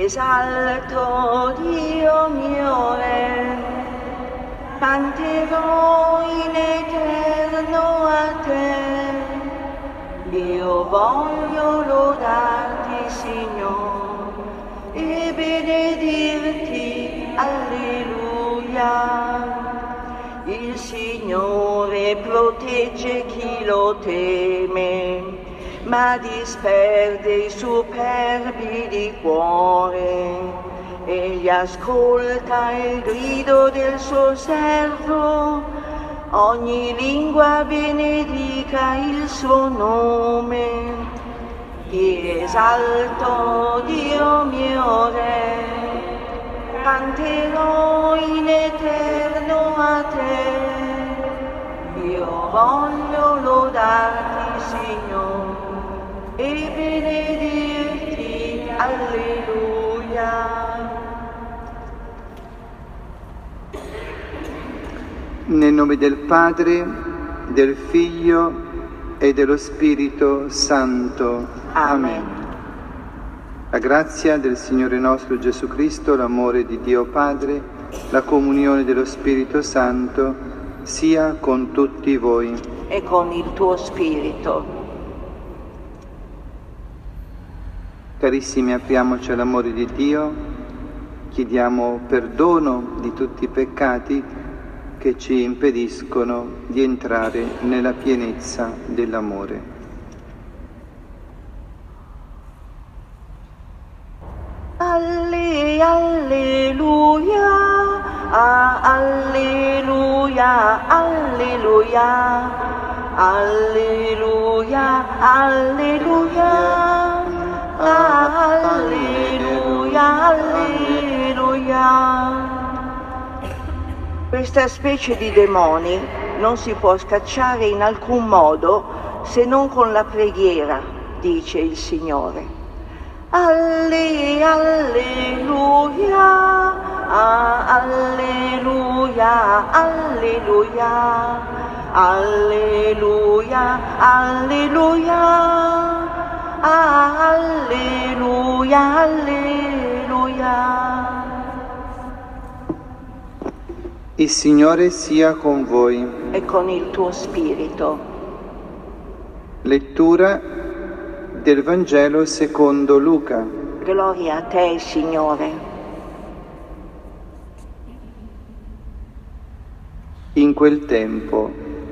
esalto, Dio mio Re, canterò in eterno a te. Io voglio lodarti, Signore, e benedirti, alleluia. Il Signore protegge chi lo teme, ma disperde i superbi di cuore. Egli ascolta il grido del suo servo, ogni lingua benedica il suo nome. Ti esalto, Dio mio Re, canterò in eterno a te. Io voglio lodarti, Signore, e benedirti, alleluia. Nel nome del Padre, del Figlio e dello Spirito Santo. Amen. La grazia del Signore nostro Gesù Cristo, l'amore di Dio Padre, la comunione dello Spirito Santo sia con tutti voi. E con il tuo spirito. Carissimi, apriamoci all'amore di Dio, chiediamo perdono di tutti i peccati che ci impediscono di entrare nella pienezza dell'amore. Alleluia, alleluia, alleluia, alleluia, alleluia, alleluia, alleluia. Questa specie di demoni non si può scacciare in alcun modo se non con la preghiera, dice il Signore. Alleluia, alleluia, alleluia, alleluia, alleluia, alleluia, alleluia. Il Signore sia con voi. E con il tuo spirito. Lettura del Vangelo secondo Luca. Gloria a te, Signore. In quel tempo,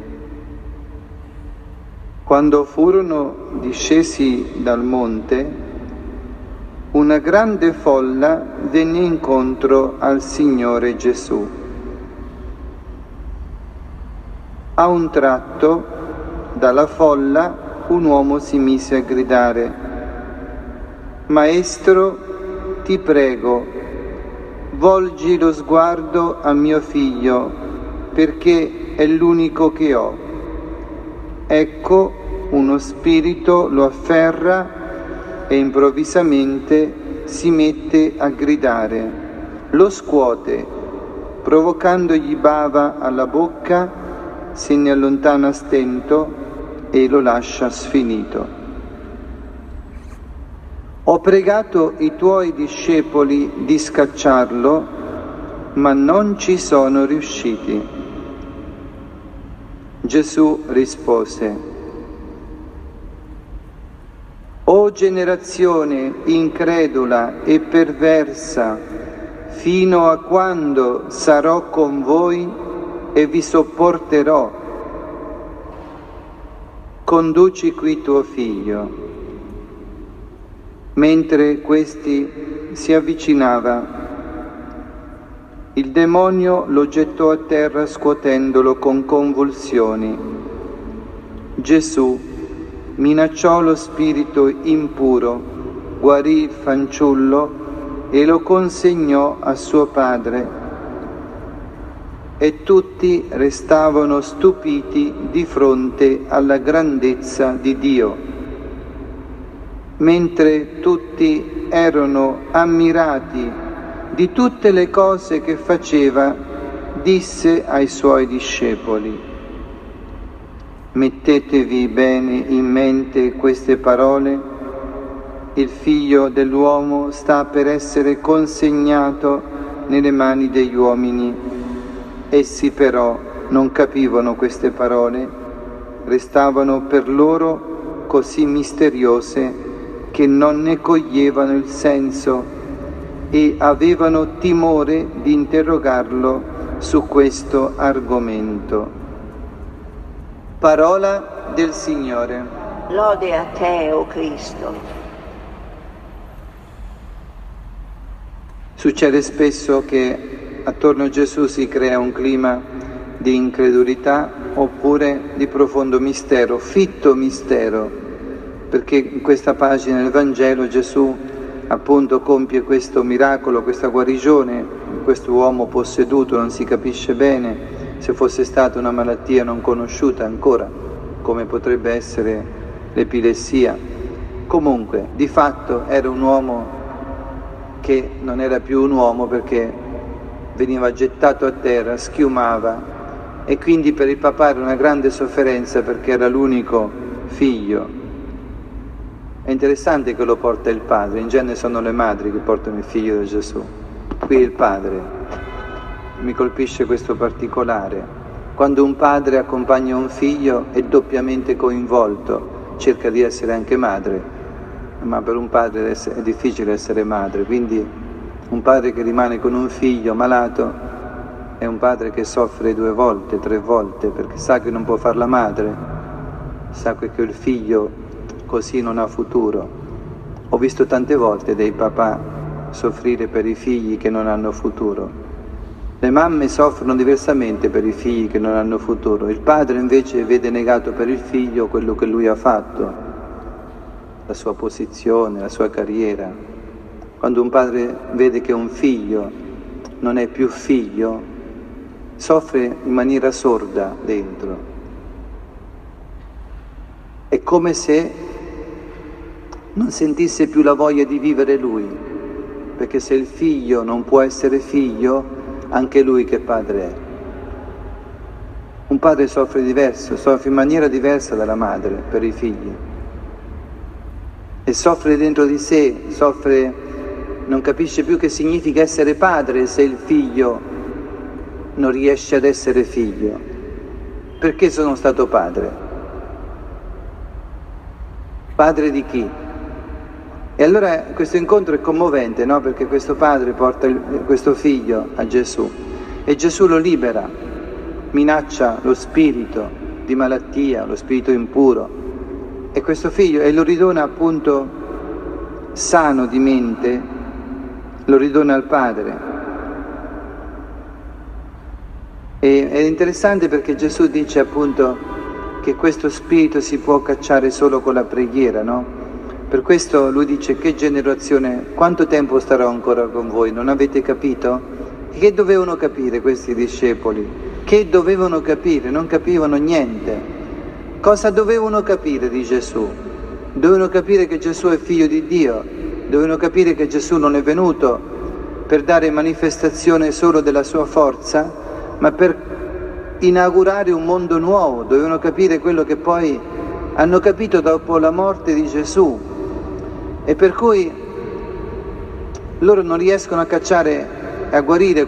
quando furono discesi dal monte, una grande folla venne incontro al Signore Gesù. A un tratto, dalla folla, un uomo si mise a gridare: Maestro, ti prego, volgi lo sguardo a mio figlio, perché è l'unico che ho. Ecco, uno spirito lo afferra e improvvisamente si mette a gridare, lo scuote, provocandogli bava alla bocca, se ne allontana a stento e lo lascia sfinito. Ho pregato i tuoi discepoli di scacciarlo, ma non ci sono riusciti. Gesù rispose: O generazione incredula e perversa, fino a quando sarò con voi e vi sopporterò? Conduci qui tuo figlio. Mentre questi si avvicinava, il demonio lo gettò a terra scuotendolo con convulsioni. Gesù minacciò lo spirito impuro, guarì il fanciullo e lo consegnò a suo padre. E tutti restavano stupiti di fronte alla grandezza di Dio. Mentre tutti erano ammirati di tutte le cose che faceva, disse ai suoi discepoli: Mettetevi bene in mente queste parole. il Figlio dell'uomo sta per essere consegnato nelle mani degli uomini. Essi però non capivano queste parole, restavano per loro così misteriose che non ne coglievano il senso e avevano timore di interrogarlo su questo argomento. Parola del Signore. Lode a te, o Cristo. Succede spesso che attorno a Gesù si crea un clima di incredulità oppure di profondo mistero, fitto mistero, perché in questa pagina del Vangelo Gesù appunto compie questo miracolo, questa guarigione, questo uomo posseduto, non si capisce bene se fosse stata una malattia non conosciuta ancora, come potrebbe essere l'epilessia. Comunque, di fatto era un uomo che non era più un uomo perché veniva gettato a terra, schiumava, e quindi per il papà era una grande sofferenza perché era l'unico figlio. È interessante che lo porta il padre, in genere sono le madri che portano il figlio da Gesù, qui il padre. Mi colpisce questo particolare. Quando un padre accompagna un figlio è doppiamente coinvolto, cerca di essere anche madre, ma per un padre è difficile essere madre, quindi un padre che rimane con un figlio malato è un padre che soffre 2 volte, 3 volte, perché sa che non può far la madre, sa che il figlio così non ha futuro. Ho visto tante volte dei papà soffrire per i figli che non hanno futuro. Le mamme soffrono diversamente per i figli che non hanno futuro, il padre invece vede negato per il figlio quello che lui ha fatto, la sua posizione, la sua carriera. Quando un padre vede che un figlio non è più figlio, soffre in maniera sorda dentro. È come se non sentisse più la voglia di vivere lui, perché se il figlio non può essere figlio, anche lui che padre è. Un padre soffre diverso, soffre in maniera diversa dalla madre per i figli. E soffre dentro di sé, non capisce più che significa essere padre se il figlio non riesce ad essere figlio. Perché sono stato padre? Padre di chi? E allora questo incontro è commovente, no? Perché questo padre porta questo figlio a Gesù e Gesù lo libera, minaccia lo spirito di malattia, lo spirito impuro. E questo figlio, e lo ridona appunto sano di mente, lo ridona al padre. E è interessante perché Gesù dice appunto che questo spirito si può cacciare solo con la preghiera, no? Per questo lui dice: che generazione, quanto tempo starò ancora con voi? Non avete capito? Che dovevano capire questi discepoli? Che dovevano capire? Non capivano niente. Cosa dovevano capire di Gesù? Dovevano capire che Gesù è figlio di Dio, dovevano capire che Gesù non è venuto per dare manifestazione solo della sua forza, ma per inaugurare un mondo nuovo. Dovevano capire quello che poi hanno capito dopo la morte di Gesù, e per cui loro non riescono a cacciare e a guarire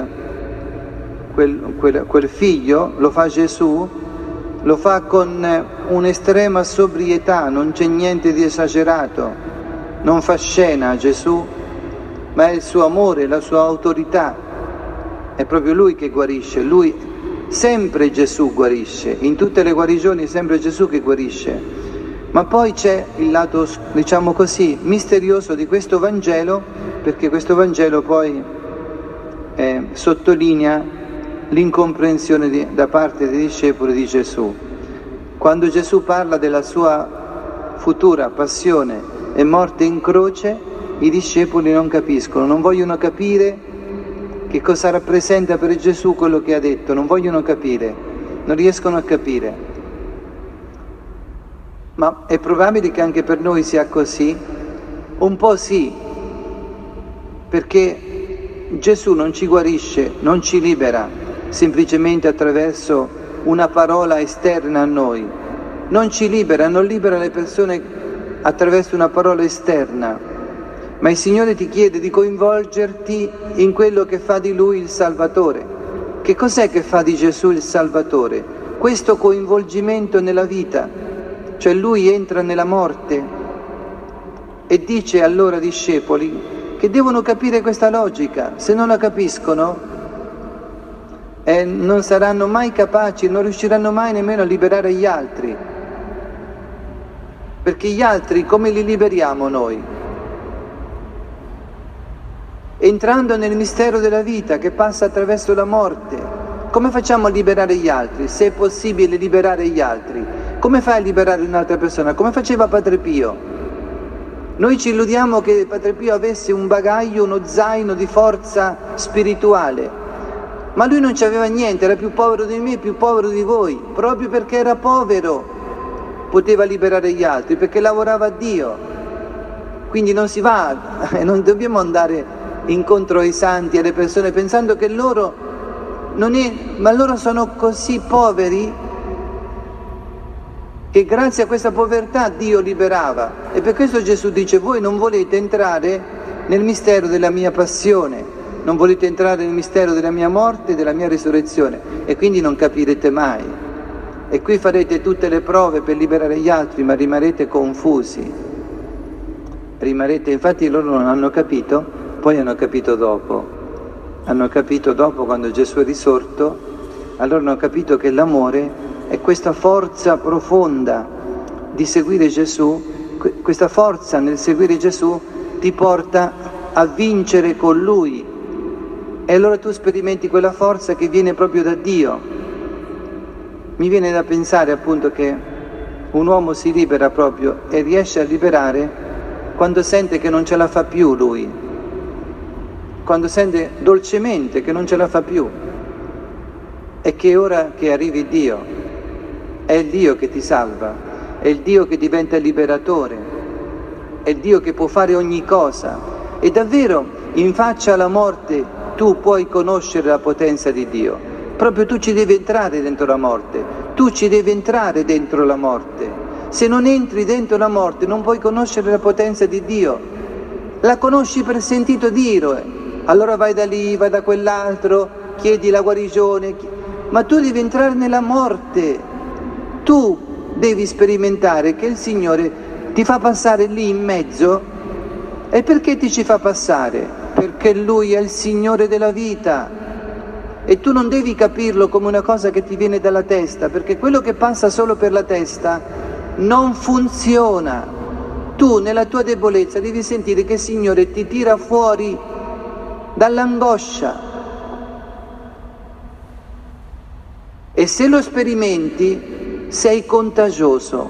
quel figlio. Lo fa Gesù, lo fa con un'estrema sobrietà, non c'è niente di esagerato, non fa scena Gesù, ma è il suo amore, la sua autorità. È proprio lui che guarisce, lui, sempre Gesù guarisce, in tutte le guarigioni è sempre Gesù che guarisce. Ma poi c'è il lato, diciamo così, misterioso di questo Vangelo, perché questo Vangelo poi sottolinea l'incomprensione da parte dei discepoli di Gesù. Quando Gesù parla della sua futura passione e morte in croce, i discepoli non capiscono, non vogliono capire che cosa rappresenta per Gesù quello che ha detto, non vogliono capire, non riescono a capire. Ma è probabile che anche per noi sia così? Un po' sì, perché Gesù non ci guarisce, non ci libera semplicemente attraverso una parola esterna a noi, non ci libera, non libera le persone attraverso una parola esterna, ma il Signore ti chiede di coinvolgerti in quello che fa di Lui il Salvatore. Che cos'è che fa di Gesù il Salvatore? Questo coinvolgimento nella vita, cioè Lui entra nella morte e dice ai loro discepoli che devono capire questa logica. Se non la capiscono non saranno mai capaci, non riusciranno mai nemmeno a liberare gli altri, perché gli altri come li liberiamo noi? Entrando nel mistero della vita che passa attraverso la morte. Come facciamo a liberare gli altri? Se è possibile liberare gli altri, come fai a liberare un'altra persona? Come faceva Padre Pio? Noi ci illudiamo che Padre Pio avesse un bagaglio, uno zaino di forza spirituale, ma lui non c'aveva niente, era più povero di me, più povero di voi, proprio perché era povero poteva liberare gli altri, perché lavorava a Dio. Quindi non si va, non dobbiamo andare incontro ai santi, alle persone, pensando che loro ma loro sono così poveri che grazie a questa povertà Dio liberava. E per questo Gesù dice: voi non volete entrare nel mistero della mia passione, non volete entrare nel mistero della mia morte e della mia risurrezione, e quindi non capirete mai. E qui farete tutte le prove per liberare gli altri, ma rimarrete confusi. Infatti loro non hanno capito, poi hanno capito dopo. Hanno capito dopo, quando Gesù è risorto, allora hanno capito che l'amore è questa forza profonda di seguire Gesù, questa forza nel seguire Gesù ti porta a vincere con Lui. E allora tu sperimenti quella forza che viene proprio da Dio. Mi viene da pensare appunto che un uomo si libera proprio e riesce a liberare quando sente che non ce la fa più lui, quando sente dolcemente che non ce la fa più, e che ora che arrivi Dio, è il Dio che ti salva, è il Dio che diventa liberatore, è il Dio che può fare ogni cosa. E davvero in faccia alla morte tu puoi conoscere la potenza di Dio. Proprio tu ci devi entrare dentro la morte, tu ci devi entrare dentro la morte. Se non entri dentro la morte non puoi conoscere la potenza di Dio. La conosci per sentito dire, allora vai da lì, vai da quell'altro, chiedi la guarigione, ma tu devi entrare nella morte. Tu devi sperimentare che il Signore ti fa passare lì in mezzo. E perché ti ci fa passare? Perché Lui è il Signore della vita. E tu non devi capirlo come una cosa che ti viene dalla testa, perché quello che passa solo per la testa non funziona. Tu nella tua debolezza devi sentire che il Signore ti tira fuori dall'angoscia. E se lo sperimenti sei contagioso.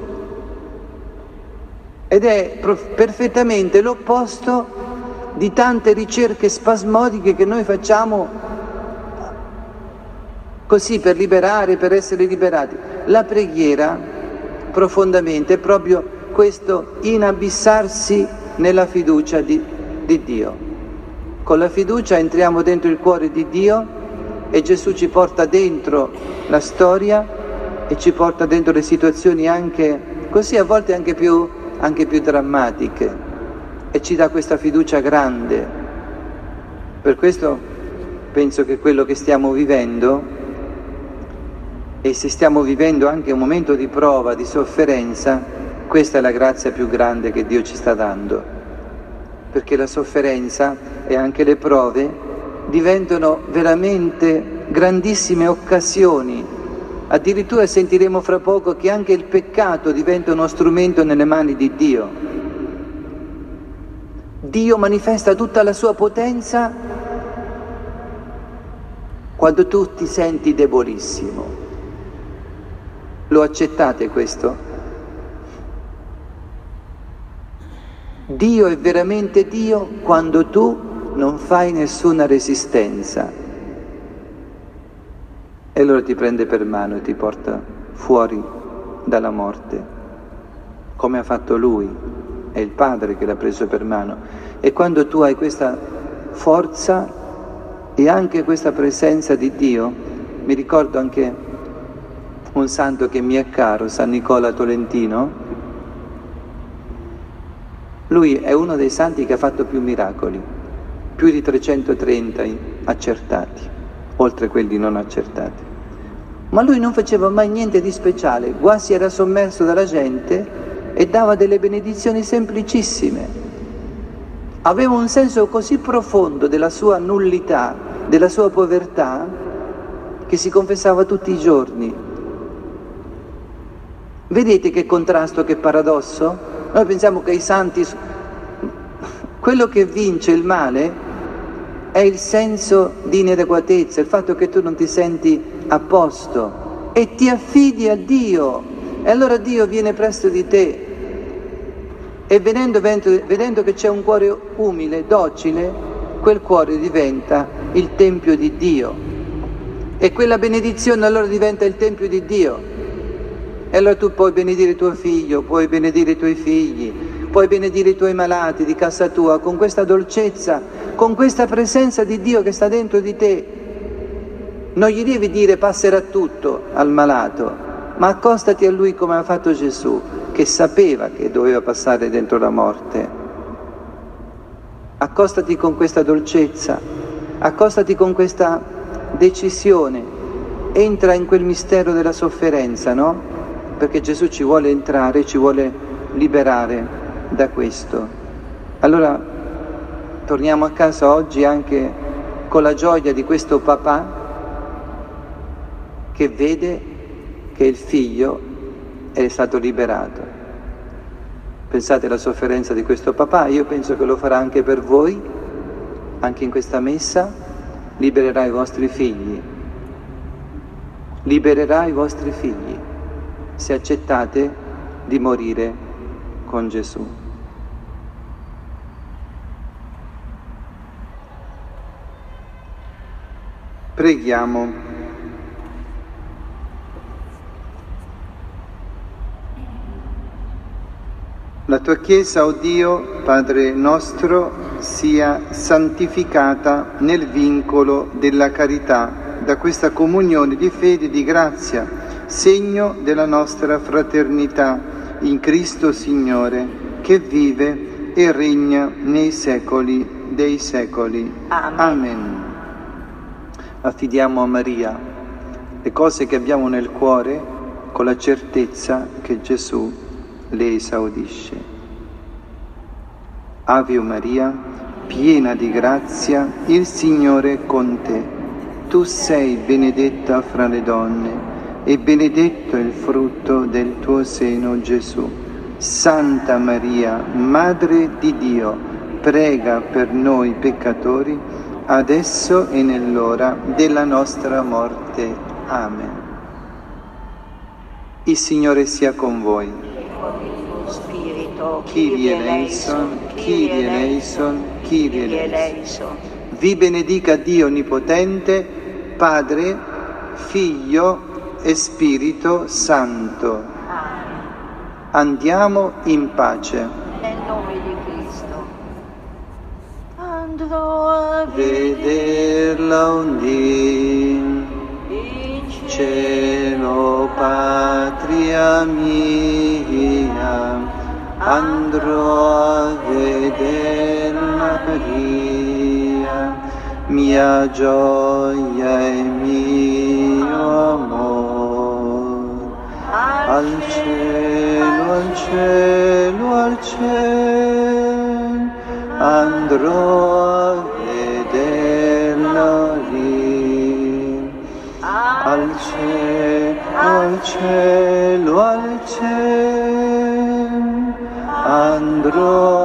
Ed è perfettamente l'opposto di tante ricerche spasmodiche che noi facciamo così per liberare, per essere liberati. La preghiera profondamente è proprio questo inabissarsi nella fiducia di Dio. Con la fiducia entriamo dentro il cuore di Dio e Gesù ci porta dentro la storia e ci porta dentro le situazioni anche così, a volte anche più drammatiche, e ci dà questa fiducia grande. Per questo penso che quello che stiamo vivendo, e se stiamo vivendo anche un momento di prova, di sofferenza, questa è la grazia più grande che Dio ci sta dando. Perché la sofferenza e anche le prove diventano veramente grandissime occasioni. Addirittura sentiremo fra poco che anche il peccato diventa uno strumento nelle mani di Dio. Dio manifesta tutta la sua potenza quando tu ti senti debolissimo. Lo accettate questo? Dio è veramente Dio quando tu non fai nessuna resistenza. E allora ti prende per mano e ti porta fuori dalla morte, come ha fatto Lui. È il Padre che l'ha preso per mano. E quando tu hai questa forza e anche questa presenza di Dio, mi ricordo anche un santo che mi è caro, San Nicola Tolentino, Lui è uno dei santi che ha fatto più miracoli, più di 330 accertati, oltre quelli non accertati. Ma lui non faceva mai niente di speciale, quasi era sommerso dalla gente e dava delle benedizioni semplicissime. Aveva un senso così profondo della sua nullità, della sua povertà, che si confessava tutti i giorni. Vedete che contrasto, che paradosso? Noi pensiamo che i santi, quello che vince il male è il senso di inadeguatezza, il fatto che tu non ti senti a posto e ti affidi a Dio, e allora Dio viene presso di te e vedendo che c'è un cuore umile, docile, quel cuore diventa il tempio di Dio e quella benedizione allora diventa il tempio di Dio, e allora tu puoi benedire tuo figlio, puoi benedire i tuoi figli, puoi benedire i tuoi malati di casa tua con questa dolcezza, con questa presenza di Dio che sta dentro di te. Non gli devi dire passerà tutto al malato, ma accostati a lui come ha fatto Gesù, che sapeva che doveva passare dentro la morte. Accostati con questa dolcezza, accostati con questa decisione, entra in quel mistero della sofferenza, no? Perché Gesù ci vuole entrare, ci vuole liberare da questo. Allora torniamo a casa oggi anche con la gioia di questo papà che vede che il figlio è stato liberato. Pensate alla sofferenza di questo papà, io penso che lo farà anche per voi, anche in questa messa, libererà i vostri figli. Libererà i vostri figli se accettate di morire con Gesù. Preghiamo. La tua Chiesa, o Dio, Padre nostro, sia santificata nel vincolo della carità, da questa comunione di fede e di grazia, segno della nostra fraternità in Cristo Signore, che vive e regna nei secoli dei secoli. Amen. Amen. Affidiamo a Maria le cose che abbiamo nel cuore con la certezza che Gesù le esaudisce. Ave Maria, piena di grazia, il Signore è con te. Tu sei benedetta fra le donne e benedetto è il frutto del tuo seno, Gesù. Santa Maria, Madre di Dio, prega per noi peccatori, adesso e nell'ora della nostra morte. Amen. Il Signore sia con voi. Kyrie eleison, Kyrie eleison, Kyrie eleison. Vi benedica Dio Onnipotente, Padre, Figlio e Spirito Santo. Andiamo in pace. Nel nome di Cristo. Andrò a Vederla un dì, in cielo patria mia. Andrò a vederla Maria, mia gioia e mio amor. Al cielo, al cielo, al cielo, andrò a vederla lì. Al cielo, al cielo, al cielo, andrò